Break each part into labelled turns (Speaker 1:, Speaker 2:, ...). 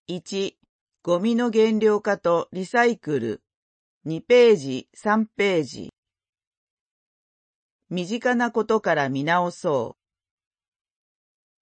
Speaker 1: 1、ゴミの減量化とリサイクル。2ページ、3ページ。身近なことから見直そう。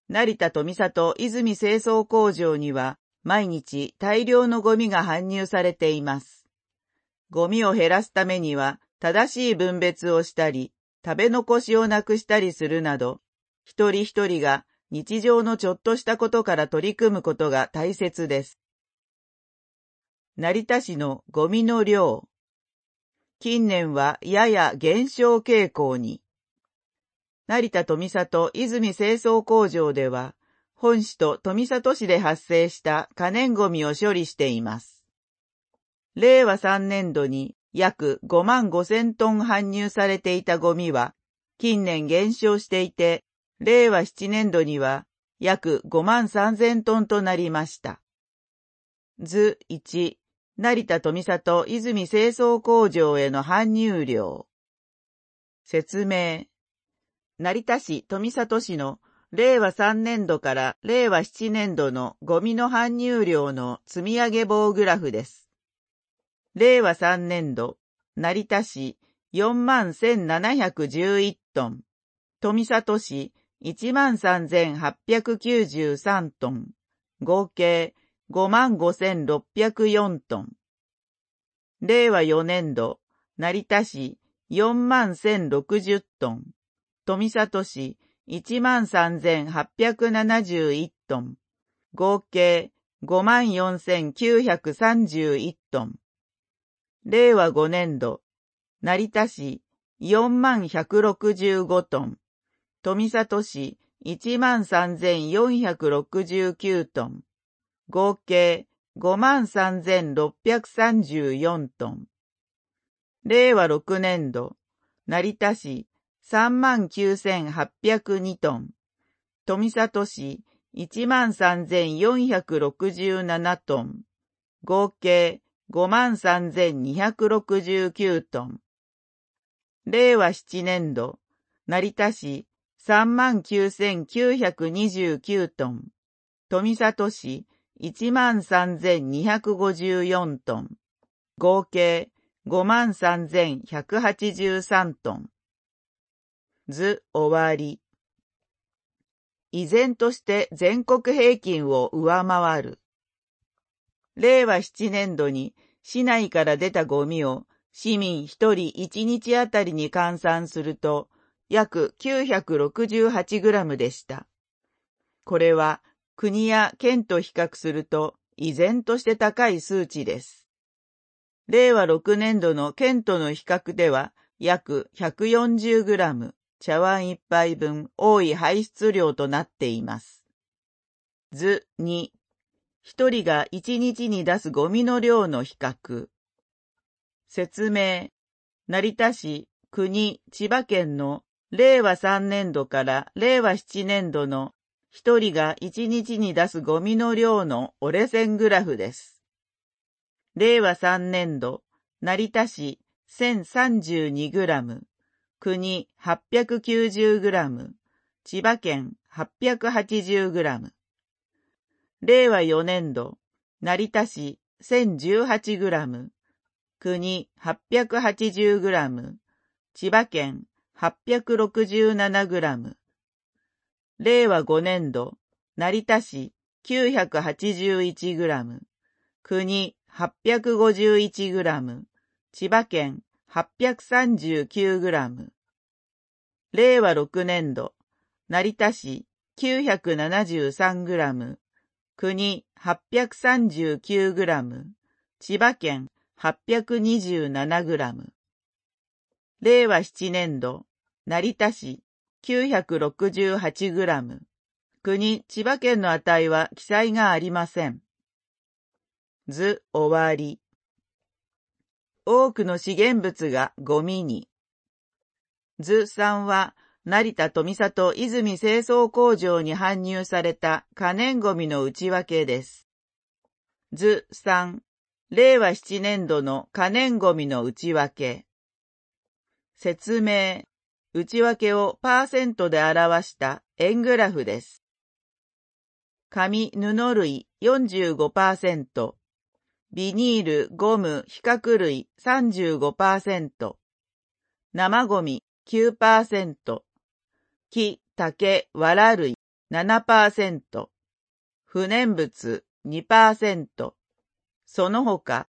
Speaker 1: 成田富里泉清掃工場には毎日大量のゴミが搬入されています。ゴミを減らすためには正しい分別をしたり、食べ残しをなくしたりするなど、一人一人が日常のちょっとしたことから取り組むことが大切です。成田市のゴミの量。近年はやや減少傾向に。成田富里泉清掃工場では、本市と富里市で発生した可燃ゴミを処理しています。令和3年度に約5万5千トン搬入されていたゴミは、近年減少していて、令和7年度には約5万3千トンとなりました。図1、成田富里泉清掃工場への搬入量。説明。成田市富里市の令和3年度から令和7年度のゴミの搬入量の積み上げ棒グラフです。令和3年度、成田市41,711トン、富里市13,893トン、合計55,604トン。令和4年度、成田市41,060トン、富里市13,871トン、合計54,931トン。令和5年度、成田市4165トン、富里市13,469トン、合計53,634トン。令和6年度、成田市39,802トン、富里市13,467トン、合計53,269トン。令和7年度、成田市39,929トン、富里市13,254トン、合計53,183トン。図終わり。依然として全国平均を上回る。令和7年度に市内から出たゴミを市民1人1日あたりに換算すると約968グラムでした。これは国や県と比較すると依然として高い数値です。令和6年度の県との比較では約140グラム、茶碗1杯分多い排出量となっています。図2、一人が1日に出すゴミの量の比較。説明。成田市、国、千葉県の令和3年度から令和7年度の一人が1日に出すゴミの量の折れ線グラフです。令和3年度、成田市1032グラム、国890グラム、千葉県880グラム。令和4年度、成田市1018グラム、国880グラム、千葉県867グラム。令和5年度、成田市981グラム、国851グラム、千葉県839グラム。令和6年度、成田市973グラム、国839グラム、千葉県827グラム。令和7年度、成田市968グラム、国千葉県の値は記載がありません。図終わり。多くの資源物がゴミに。図3は、成田富里泉清掃工場に搬入された可燃ゴミの内訳です。図3、令和7年度の可燃ゴミの内訳。説明。内訳をパーセントで表した円グラフです。 紙布類 45%、ビニール、ゴム、皮革類 35%、生ゴミ 9%、木、竹、藁類 7%、不燃物 2%、その他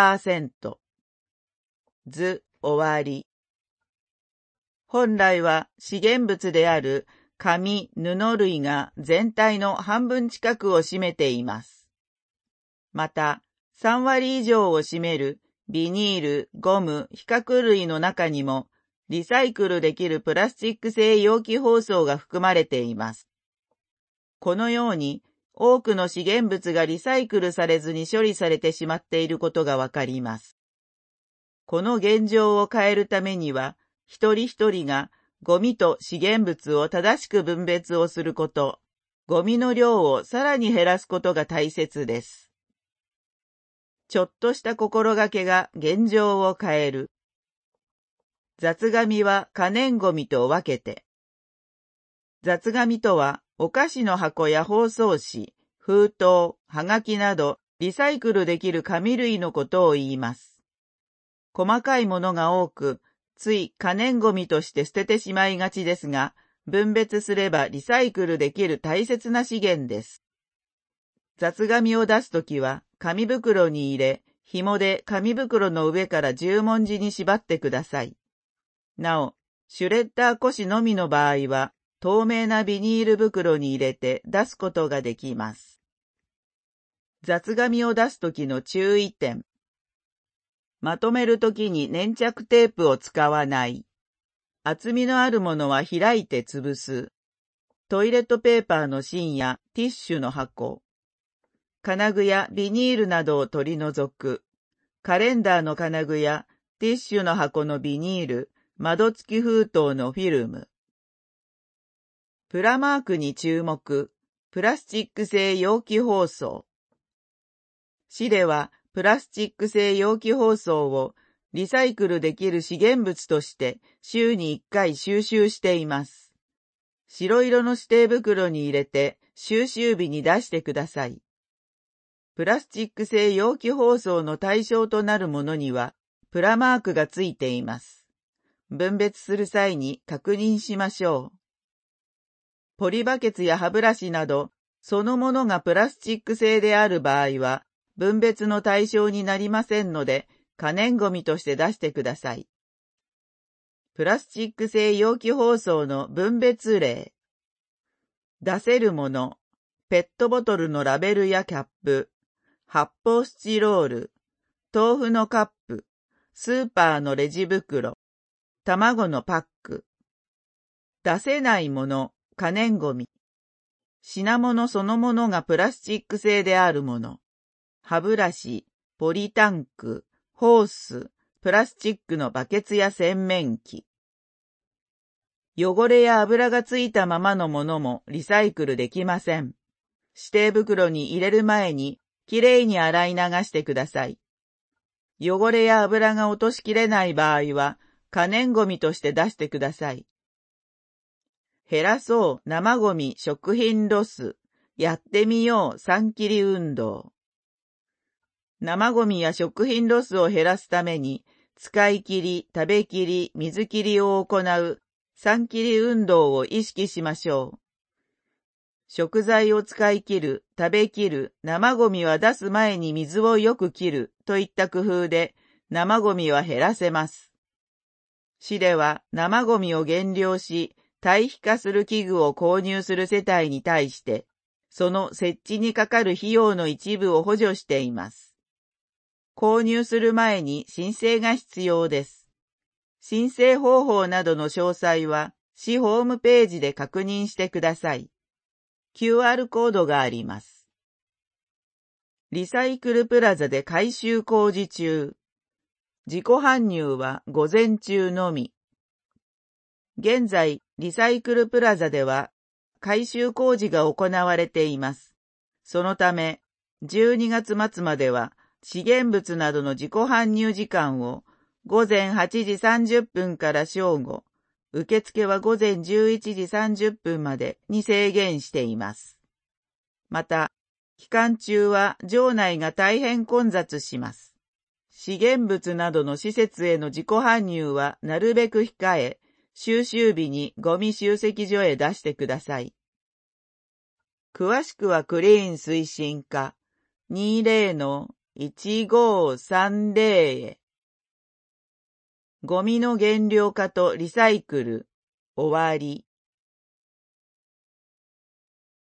Speaker 1: 2%。図終わり。本来は資源物である紙、布類が全体の半分近くを占めています。また、3割以上を占めるビニール、ゴム、皮革類の中にも、リサイクルできるプラスチック製容器包装が含まれています。このように、多くの資源物がリサイクルされずに処理されてしまっていることがわかります。この現状を変えるためには、一人一人がゴミと資源物を正しく分別をすること、ゴミの量をさらに減らすことが大切です。ちょっとした心がけが現状を変える。雑紙は可燃ゴミと分けて。雑紙とは、お菓子の箱や包装紙、封筒、はがきなど、リサイクルできる紙類のことを言います。細かいものが多く、つい可燃ゴミとして捨ててしまいがちですが、分別すればリサイクルできる大切な資源です。雑紙を出すときは、紙袋に入れ、紐で紙袋の上から十文字に縛ってください。なお、シュレッダー古紙のみの場合は、透明なビニール袋に入れて出すことができます。雑紙を出すときの注意点。まとめるときに粘着テープを使わない。厚みのあるものは開いて潰す。トイレットペーパーの芯やティッシュの箱。金具やビニールなどを取り除く。カレンダーの金具やティッシュの箱のビニール、窓付き封筒のフィルム。プラマークに注目。プラスチック製容器包装。市ではプラスチック製容器包装をリサイクルできる資源物として週に1回収集しています。白色の指定袋に入れて収集日に出してください。プラスチック製容器包装の対象となるものにはプラマークがついています。分別する際に確認しましょう。ポリバケツや歯ブラシなど、そのものがプラスチック製である場合は、分別の対象になりませんので、可燃ゴミとして出してください。プラスチック製容器包装の分別例。出せるもの、ペットボトルのラベルやキャップ、発泡スチロール、豆腐のカップ、スーパーのレジ袋、卵のパック。出せないもの、可燃ゴミ。品物そのものがプラスチック製であるもの。歯ブラシ、ポリタンク、ホース、プラスチックのバケツや洗面器。汚れや油がついたままのものもリサイクルできません。指定袋に入れる前にきれいに洗い流してください。汚れや油が落としきれない場合は可燃ゴミとして出してください。減らそう生ゴミ食品ロス。やってみよう3切り運動。生ゴミや食品ロスを減らすために、使い切り、食べきり、水切りを行う3切り運動を意識しましょう。食材を使い切る、食べきる、生ゴミは出す前に水をよく切るといった工夫で生ゴミは減らせます。市では生ゴミを減量し、堆肥化する器具を購入する世帯に対して、その設置にかかる費用の一部を補助しています。購入する前に申請が必要です。申請方法などの詳細は、市ホームページで確認してください。QR コードがあります。リサイクルプラザで改修工事中。自己搬入は午前中のみ。現在、リサイクルプラザでは改修工事が行われています。そのため、12月末までは資源物などの自己搬入時間を午前8時30分から正午、受付は午前11時30分までに制限しています。 また、期間中は場内が大変混雑します。資源物などの施設への自己搬入はなるべく控え、収集日にゴミ集積所へ出してください。詳しくはクリーン推進課 20-1530 へ。ゴミの減量化とリサイクル、終わり。